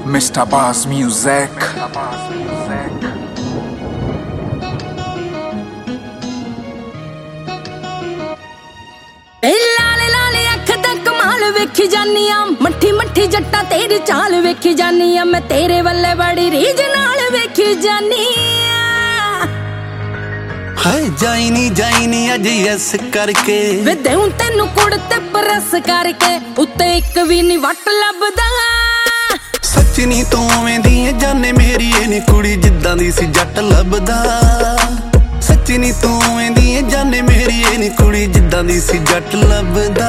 Mr. Bass Music. लाले लाले अख दा कमाल वेखी जानी आ, मट्ठी मट्ठी जट्टा तेरी चाल वेखी जानी आ, मैं तेरे वल्ले बड़ी रीझ नाल वेखी जानी आ। हाय जाइनी अज यस करके वे देऊं तेनू कुड़ ते परस करके, उत्ते एक भी नी वट लभदा। सच नी तू उवें दी ऐ जाने मेरी ए नी कुड़ी जिद्दां दी सी जट लभदा। सच नी तू उवें दी ऐ जाने मेरी ए नी कुड़ी जिद्दां दी सी जट लभदा।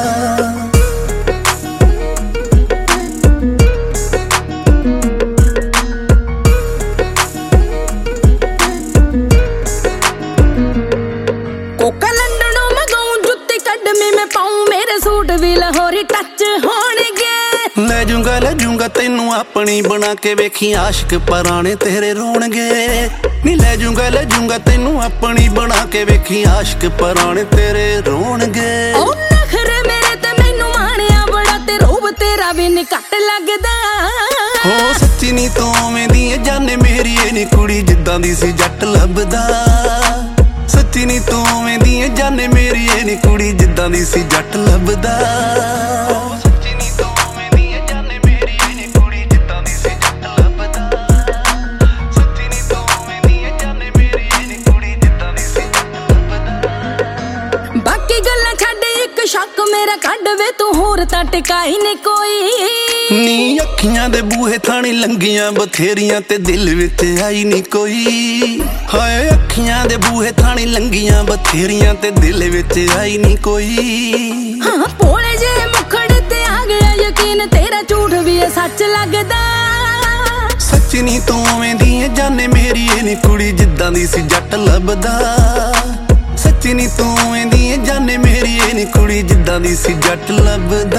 कोका लंडनों मंगाऊं जुत्ती कदमी में पाऊं, मेरे सूट भी लाहौरी टच होणगे। ले जूंगा तेनू अपनी बना के वेखी, आशिक पराने तेरे रोणगे। नी ले जूंगा तेनू अपनी बना के वेखी, आशिक पराने तेरे रोणगे। ओ नखरे मेरे ते मैनू माणिया बड़ा, ते रूप तेरा भी नी घट लगदा। हो सच्ची नी तू उवें दी ऐ जाने मेरी ए नी कुड़ी जिद्दां दी सी जट लभदा। सच्ची नी तू उवें दी ऐ जाने मेरी ए नी कुड़ी जिद्दां दी सी जट लभदा। शक मेरा कड वे तू होर तां टिकाई नी कोई। नी अखियां दे बूहे थाणी लंगियां बथेरियां, ते दिल विच आई नी कोई। हाय अखियां दे बूहे थाणी लंगियां बथेरियां, ते दिल विच आई नी कोई। हाँ भोले जे मुखड़े ते आ गया यकीन, तेरा झूठ भी सच लगदा। सच नी तू उवें दी ऐ जाने मेरी ए नी कुड़ी जिद्दां दी सी जट लभदा। सच्ची नी तू उवें दी ऐ जाने मेरी ए नी कुड़ी जिद्दां दी सी जट लभदा।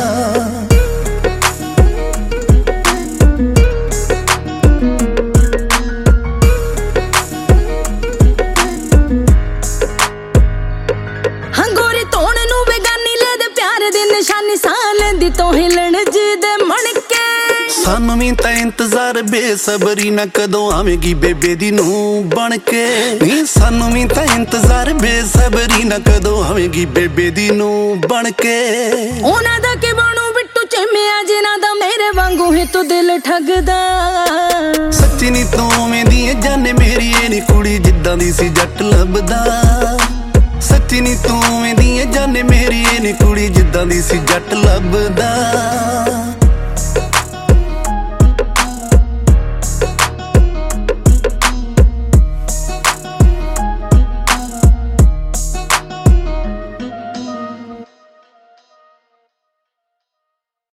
हंगोरी तोड़ नू बेगानी ले दे प्यार दी निशानी, सां लैंदी तो हिलण जी दे मणके। सानू भी तां इंतजार बेसबरी ना, कदों आवेगी बेबे दी नू बन के। नी सानू भी तां इंतजार बेसबरी ना, कदों आवेगी बेबे दी नू बन के। ओना दा के बनू बिट्टू चेमिया, जिना दा मेरे वांगू ही तू दिल ठगदा। सच्ची नी तू उवें दी ऐ जाने मेरी ए नी कुड़ी जिद्दां दी सी जट लभदा। सच्ची नी तू उवें दी ऐ जाने मेरी ए नी कुड़ी जिद्दां दी सी जट लभदा।